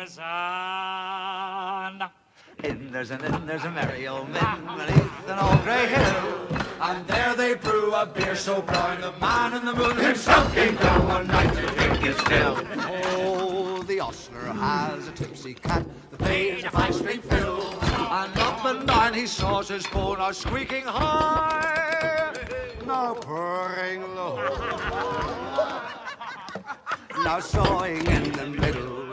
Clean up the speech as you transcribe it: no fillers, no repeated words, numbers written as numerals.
sun. In there's a merry old men beneath an old grey hill, and there they brew a beer so brown the man in the moon himself came down one night to drink his fill. Oh, the ostler has a tipsy cat that pays a 5-string fill, and up and down he saws his bone, now squeaking high, now purring low, now sawing in the middle.